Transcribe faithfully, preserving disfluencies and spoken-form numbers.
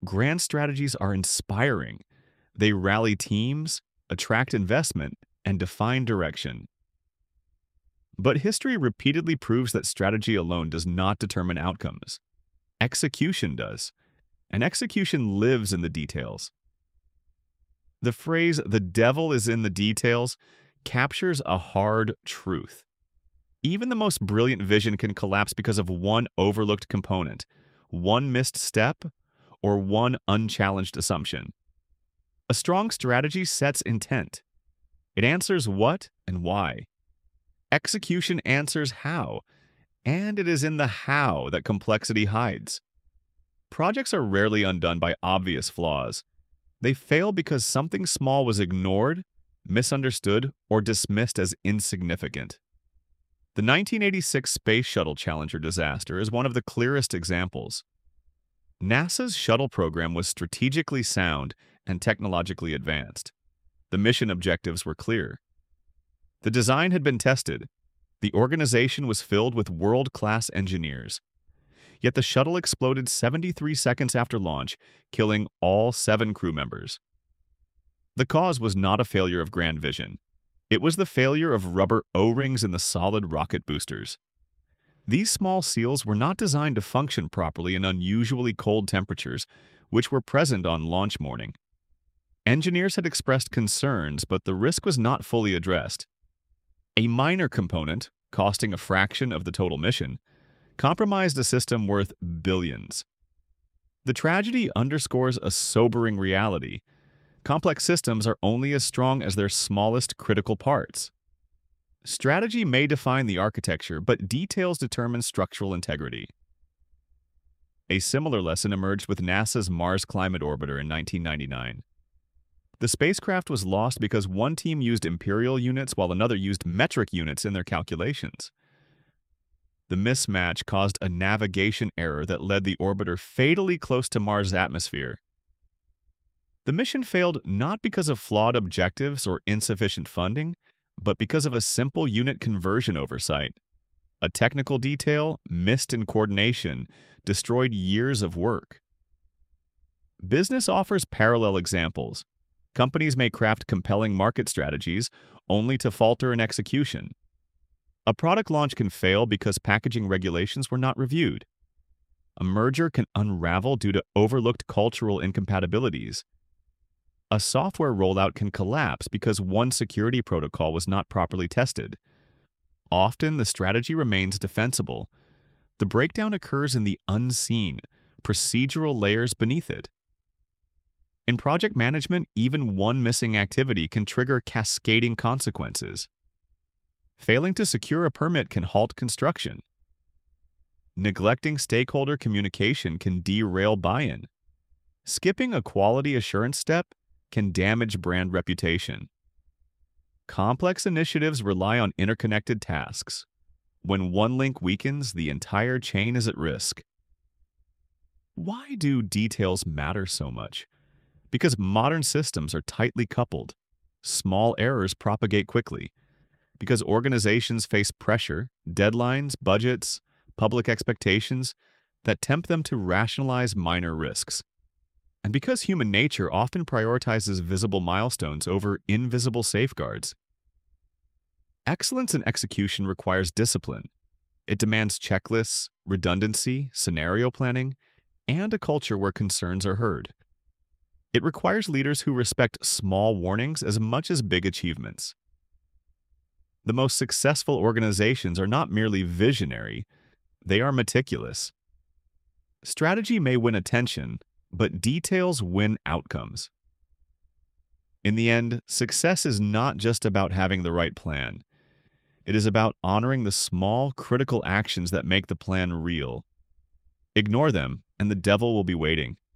Grand strategies are inspiring. They rally teams, attract investment, and define direction. But history repeatedly proves that strategy alone does not determine outcomes. Execution does, and execution lives in the details. The phrase, "the devil is in the details," captures a hard truth. Even the most brilliant vision can collapse because of one overlooked component, one missed step, or one unchallenged assumption. A strong strategy sets intent. It answers what and why. Execution answers how, and it is in the how that complexity hides. Projects are rarely undone by obvious flaws. They fail because something small was ignored, misunderstood, or dismissed as insignificant. The nineteen eighty-six Space Shuttle Challenger disaster is one of the clearest examples. NASA's shuttle program was strategically sound and technologically advanced. The mission objectives were clear. The design had been tested. The organization was filled with world-class engineers. Yet the shuttle exploded seventy-three seconds after launch, killing all seven crew members. The cause was not a failure of grand vision. It was the failure of rubber O-rings in the solid rocket boosters. These small seals were not designed to function properly in unusually cold temperatures, which were present on launch morning. Engineers had expressed concerns, but the risk was not fully addressed. A minor component, costing a fraction of the total mission, compromised a system worth billions. The tragedy underscores a sobering reality. Complex systems are only as strong as their smallest critical parts. Strategy may define the architecture, but details determine structural integrity. A similar lesson emerged with NASA's Mars Climate Orbiter in nineteen ninety-nine. The spacecraft was lost because one team used imperial units while another used metric units in their calculations. The mismatch caused a navigation error that led the orbiter fatally close to Mars' atmosphere. The mission failed not because of flawed objectives or insufficient funding, but because of a simple unit conversion oversight. A technical detail, missed in coordination, destroyed years of work. Business offers parallel examples. Companies may craft compelling market strategies only to falter in execution. A product launch can fail because packaging regulations were not reviewed. A merger can unravel due to overlooked cultural incompatibilities. A software rollout can collapse because one security protocol was not properly tested. Often, the strategy remains defensible. The breakdown occurs in the unseen, procedural layers beneath it. In project management, even one missing activity can trigger cascading consequences. Failing to secure a permit can halt construction. Neglecting stakeholder communication can derail buy-in. Skipping a quality assurance step can damage brand reputation. Complex initiatives rely on interconnected tasks. When one link weakens, the entire chain is at risk. Why do details matter so much? Because modern systems are tightly coupled. Small errors propagate quickly. Because organizations face pressure, deadlines, budgets, public expectations that tempt them to rationalize minor risks. And because human nature often prioritizes visible milestones over invisible safeguards. Excellence in execution requires discipline. It demands checklists, redundancy, scenario planning, and a culture where concerns are heard. It requires leaders who respect small warnings as much as big achievements. The most successful organizations are not merely visionary, they are meticulous. Strategy may win attention, but details win outcomes. In the end, success is not just about having the right plan. It is about honoring the small, critical actions that make the plan real. Ignore them, and the devil will be waiting.